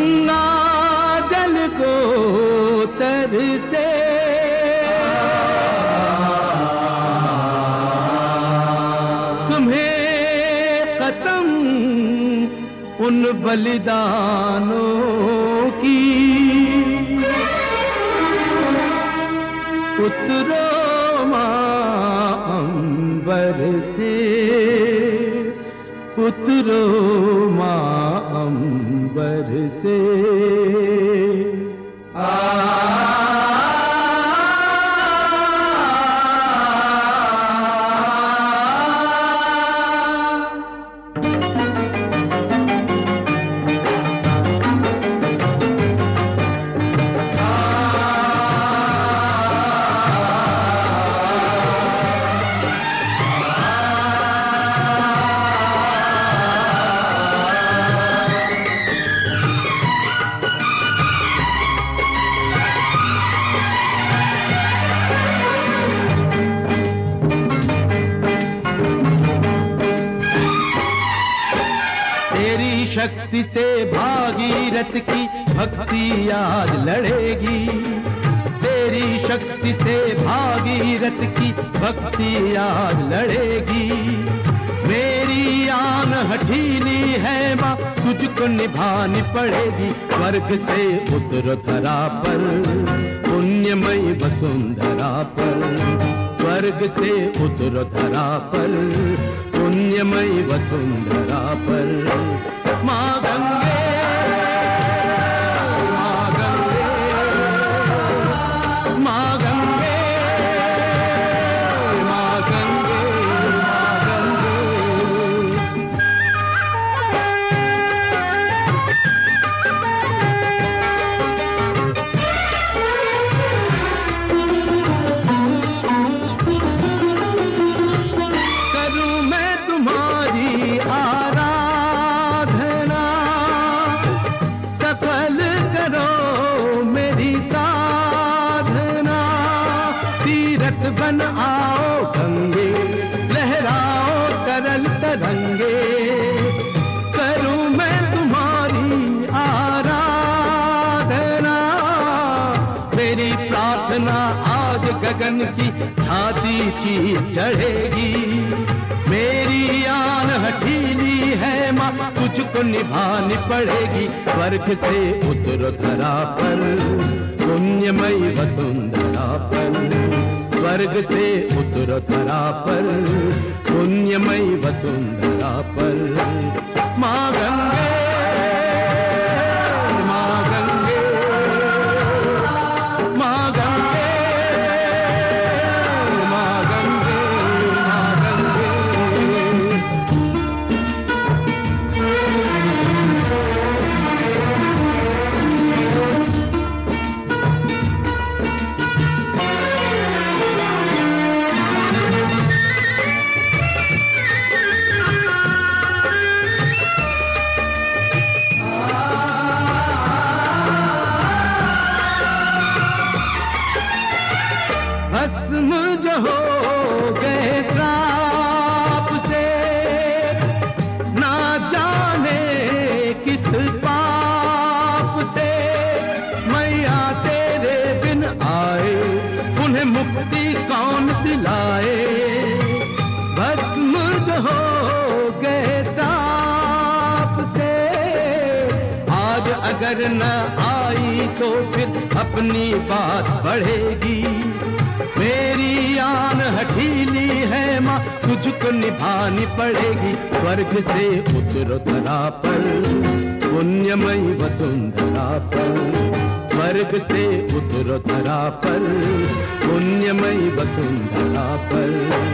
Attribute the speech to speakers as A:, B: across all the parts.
A: गंगा जल को तरसे तुम्हें कसम उन बलिदानों की, उतरो माँ अंबर से, उतरो माँ अंबर से। शक्ति से भागीरथ की भक्ति आज लड़ेगी, तेरी शक्ति से भागीरथ की भक्ति आज लड़ेगी। मेरी आन हठीली है माँ, तुझको निभानी पड़ेगी। स्वर्ग से उतर धरा पर, पुण्यमयी वसुंधरा पर, स्वर्ग से उतर धरा पर, पुण्यमयी वसुंधरा पर। माँ गंगे, माँ गंगे, माँ गंगे, माँ गंगे, माँ गंगे। करूँ मैं तुम्हारी आराधना, सफल करो मेरी साधना। तीरथ बन आओ गंगे, लहराओ तरल तरंगे। करूँ मैं तुम्हारी आराधना, मेरी प्रार्थना आज गगन की छाती चीर चढ़ेगी। मेरी आन हठीली है माँ, तुझको निभानी पड़ेगी। स्वर्ग से उतर धरा पर, पुण्यमयी वसुंधरा पर, स्वर्ग से उतर धरा पर, पुण्यमयी वसुंधरा पर। माँ गंगे, माँ गंगे, माँ गंगे, माँ गंगे, माँ गंगे। भस्म जो हो गए श्राप से, ना जाने किस पाप से। मैया तेरे बिन आए, उन्हें मुक्ति कौन दिलाए। भस्म जो हो गए श्राप से, आज अगर न आई तो फिर अपनी बात बढ़ेगी। मेरी आन हठीली है माँ, तुझको निभानी पड़ेगी। स्वर्ग से उतर धरा पर, पुण्यमयी वसुंधरा पर, स्वर्ग से उतर धरा पर, पुण्यमयी वसुंधरा पर।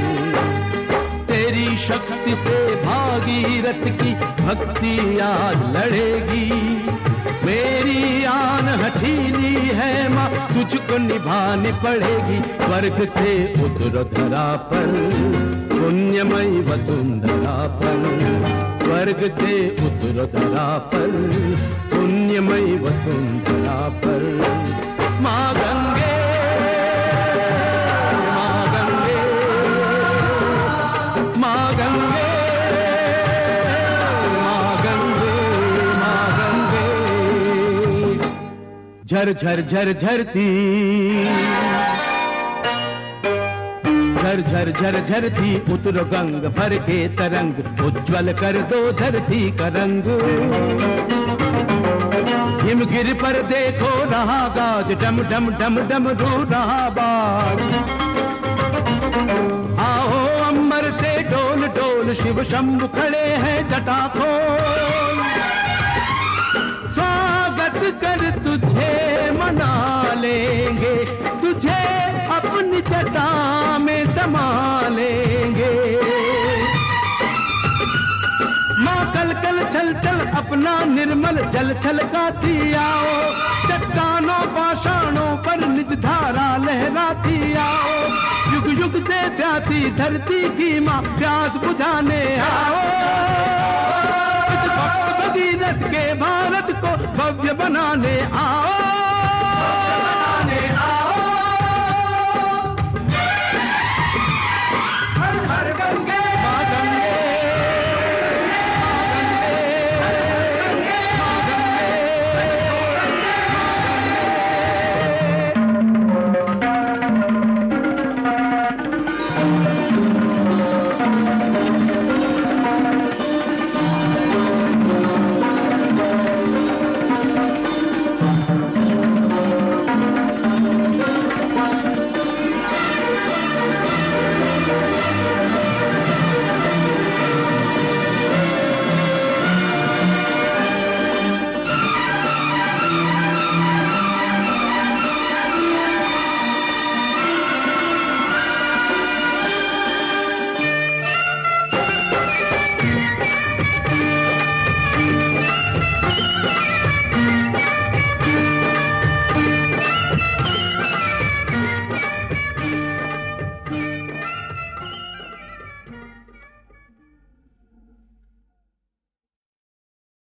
A: तेरी शक्ति से भागीरथ की भक्ति आज लड़ेगी। मेरी आन हठीली है माँ, तुझको निभानी पड़ेगी। स्वर्ग से उतर धरा पर, पुण्यमयी वसुंधरा पर, स्वर्ग से उतर धरा पर, पुण्यमयी वसुंधरा पर। माँ गंगे, माँ गंगे, माँ गंगे, माँ गंगे, माँ गंगे। झर झर झर झरती, झर झर झर झरती उतरो गंग भर के तरंग, उज्ज्वल कर दो धरती का रंग। हिमगिर पर देखो रहा गाज, डम डम डम डम रू रहा बाज। आओ अंबर से डोल डोल, शिव शंभु खड़े हैं जटा खोल। स्वागत कर तुझे मना लेंगे, तुझे अपनी जटा में समा लेंगे। माँ कल कल छल छल अपना निर्मल जल छलकाती आओ, चट्टानों पाषाणों पर निज धारा लहराती आओ। युग युग से प्यासी धरती की माँ प्यास बुझाने आओ। इस भक्त भगीरथ के भारत को भव्य बनाने आओ।